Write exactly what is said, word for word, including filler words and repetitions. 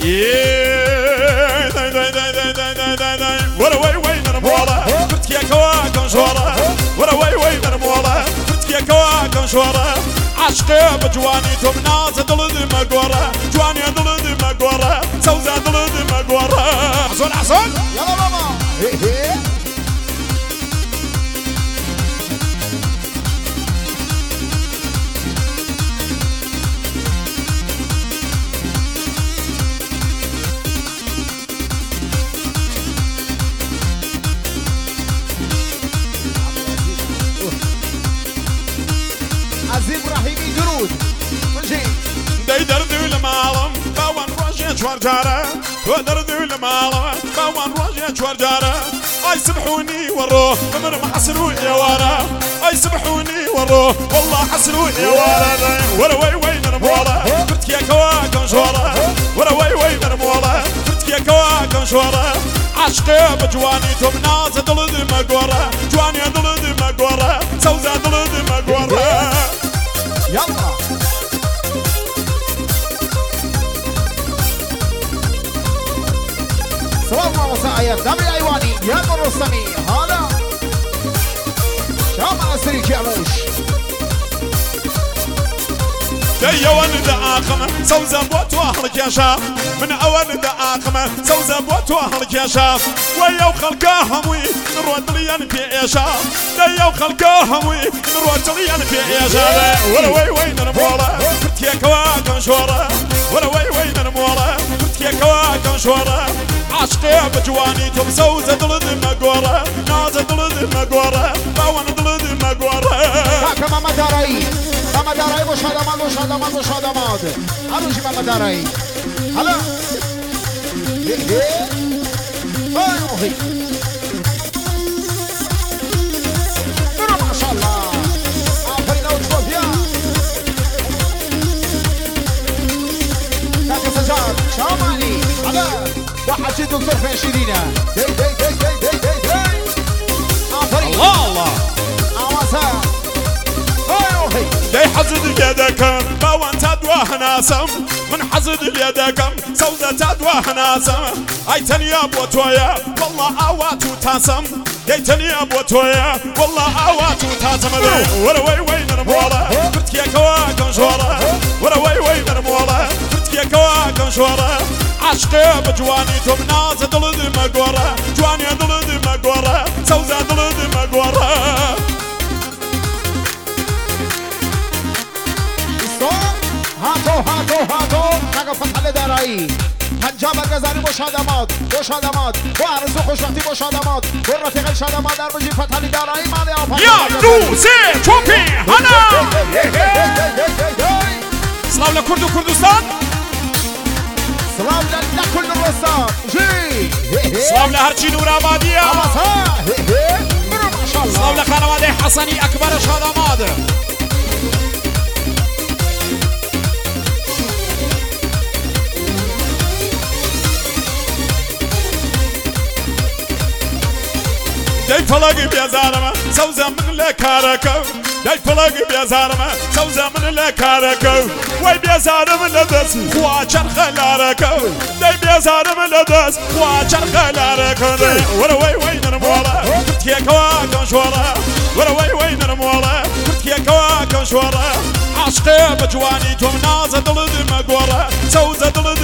ورا وي وي نرمولا فرتك يا كواكن شورا ورا وي وي نرمولا فرتك يا كواكن شورا عشقي بجواني توم ناز دلد مقورة جواني دلد مقورة سوزة دلد مقورة حسون حسون يلا ماما عزيز ابراهيمي درود مجي دي دردو المعلم باوان روجي شوارجارة ودردو المعلم باوان روجي شوارجارة اي سبحوني وروه بمر محسروا يا ورا اي سبحوني وروه والله حسروا يا ورا ورا وي وي نرمولا فرتك يا كواكن شورا ورا وي وي نرمولا فرتك يا كواكن شورا عشقي بجواني توم ناز دلد مقورة جواني دلد مقورة سوزة دلد مقورة يلا سلام وسعيد دمي ايواني يا الرسمي هلا شام اسري كعلوش دي ولد آخمة سوزة بوت واهلك يا شاف من أولد آخمة سوزة بوت واهلك يا شاف ويا وخلقاهم وي نرود ليان في يا شاف دي وخلقاهم وي نرود ليان في يا شاف ولا وي وي نرمولا فرت يا كواكن شورا ولا وي وي نرمولا فرت يا كواكن شورا عشقي بجواني توم سوزة دلد مقورة نازة دلد مقورة باوان دلد مقورة كاكا ماما داري ماما داري مش هذا ماد مش هذا ماد مش هذا ماد أروش ماما داري هلا أيوه ما شاء الله عفرينا وتشوفيا كاكا سجاد شاماني هلا واحد شي دكتور في عشرينه دي دي دي دي دي دي دي عفرين الله الله عواسا ايوه دي حزد يدكم باوان تدواه ناسم من حزد يدكم سوزة تدواه ناسم اي تنيا بوتويا والله اواتو تاسم دي تنيا بوتويا والله اواتو تاسم ورا وي وي نرمولا فرتك يا كواكن شورا ورا وي وي نرمولا فرتك يا كواكن شورا عشقي بجواني توم ناز دلد مقورة جواني دلد مقورة سوزة دلد مقورة هاتو هاتو هاتو كاكا فتح لداري هنجاب الجزاري مشادمات مشادمات وارزو خوشوقتي مشادمات والرفيق الشادمات در بجي فتح لداري مالي آفا يا دو سي توبي هنا سلام لكرد وكردستان سلام لكل الرسام جي سلام لهرچی نورآبادیه ما شاء الله سلام لخانواده حسنی اکبر شادماد دي فلق بيزارما سوزا من لكاركو دي فلق بيزارما سوزا من لكاركو وي بيزارم لدس خواچر خلاركو دي بيزارم لدس خواچر خلاركو ورا وي وي نرمولا فرتك يا كواكن شورا ورا وي وي نرمولا فرتك يا كواكن شورا عشقي بجواني توم نازة دلد مقورة سوزة دلد